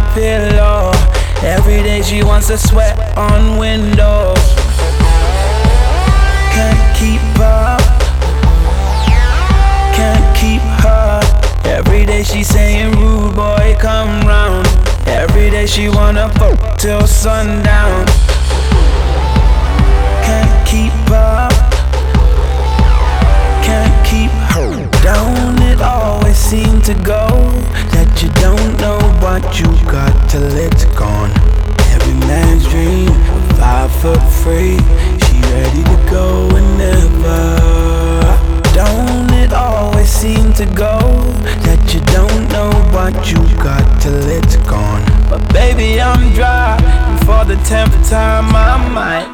pillow. Every day she wants to sweat on windows. Can't keep up, can't keep her. Every day she saying rude boy come round. Every day she wanna fuck till sundown. Can't keep up, can't keep her down. It always seems to go that you don't know what you got till it's gone. Every man's dream, 5 foot free. She ready to go whenever. Don't it always seem to go that you don't know what you got till it's gone. But baby, I'm dry, and for the 10th time I might.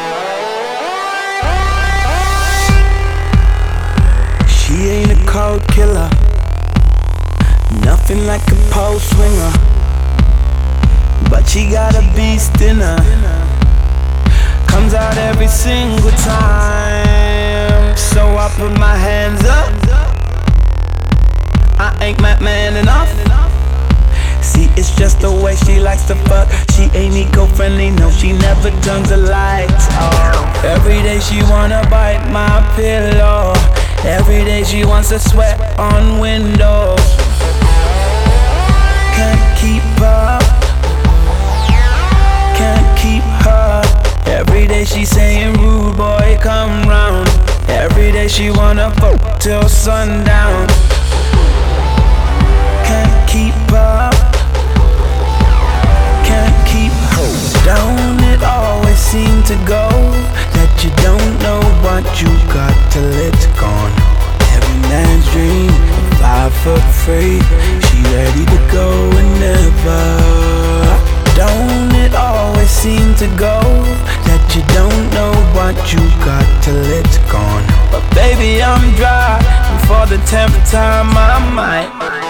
She ain't a cold killer, nothing like a pole swinger, but she got a beast in her. Comes out every single time. So I put my hands up. I ain't man enough. See, it's just the way she likes to fuck. She ain't eco-friendly, no, she never turns the lights off. Every day she wanna bite my pillow. Every day she wants to sweat on windows. Can't keep up, can't keep her. Every day she saying rude boy come round. Every day she wanna fuck till sundown. Can't keep up, can't keep her down. It always seems to go that you don't know what you got till it's gone. Every man's dream, 5 foot free. She ready to go whenever. Don't it always seem to go that you don't know what you got till it's gone. But baby, I'm dry, and for the 10th time I might.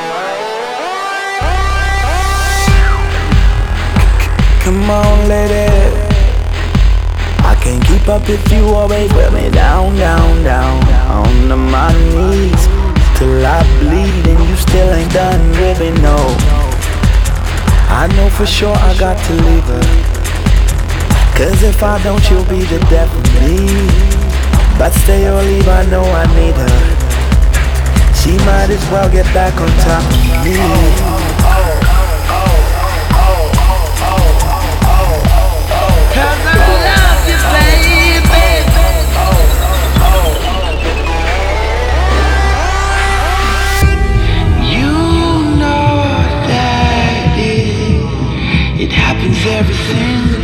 Come on, lady, I can't keep up if you always put me down, down, down, on my knees till I bleed, and you still ain't done with me, no. I know for sure I got to leave her, 'cause if I don't she'll be the death of me. But stay or leave, I know I need her. She might as well get back on top of me. It happens every single